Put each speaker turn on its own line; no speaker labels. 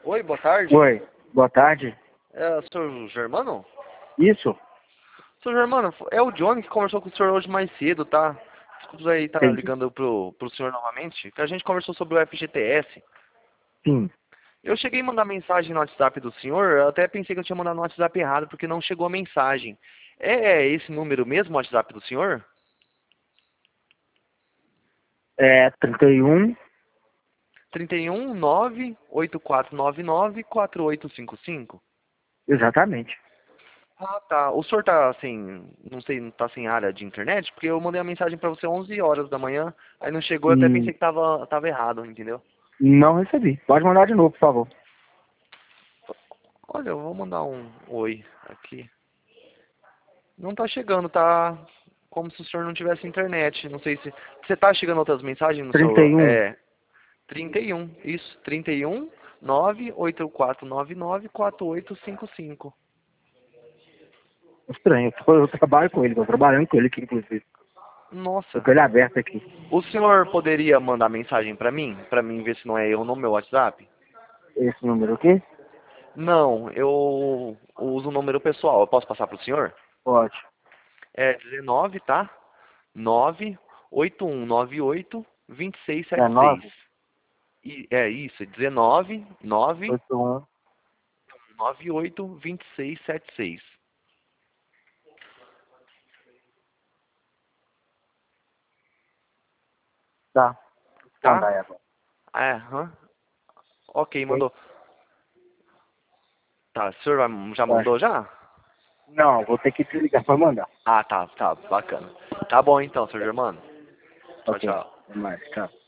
Oi, boa tarde.
Oi, boa tarde.
É o senhor Germano?
Isso?
Senhor Germano, é o Johnny que conversou com o senhor hoje mais cedo, tá? Desculpa aí tá
Entendi.
ligando pro senhor novamente, que a gente conversou sobre o FGTS.
Sim.
Eu cheguei a mandar mensagem no WhatsApp do senhor, eu até pensei que eu tinha mandado no WhatsApp errado, porque não chegou a mensagem. É esse número mesmo, o WhatsApp do senhor?
É 31.
31 98499 4855?
Exatamente.
Ah, tá. O senhor tá assim, não sei, não tá sem área de internet? Porque eu mandei a mensagem pra você 11 horas da manhã, aí não chegou, eu até
Hum,
pensei que tava errado, entendeu?
não recebi. Pode mandar de novo, por favor.
Olha, eu vou mandar um oi aqui. Não tá chegando, tá como se o senhor não tivesse internet. Não sei se... Você tá chegando outras mensagens no seu...
31.
31, isso, 31 98499 4855.
Estranho. Eu trabalho com ele, tô trabalhando com ele aqui, inclusive. Tô
Nossa.
com ele aberto aqui.
O senhor poderia mandar mensagem pra mim? Pra mim ver se não é eu no meu WhatsApp?
Esse número aqui?
Não, eu uso o número pessoal. Eu posso passar pro senhor?
Pode.
É 19, tá? 98198 2676.
19,
É isso, 19
81.
998 2676.
Tá. Vou mandar
Tá?
aí agora.
É, aham. Ok,
Ok?
mandou. Tá, o senhor já
Tá.
mandou já?
Não, vou ter que te ligar pra mandar.
Ah, tá, bacana. Tá bom então, senhor Germano. Tchau,
Ok.
tchau.
Até mais. Tchau.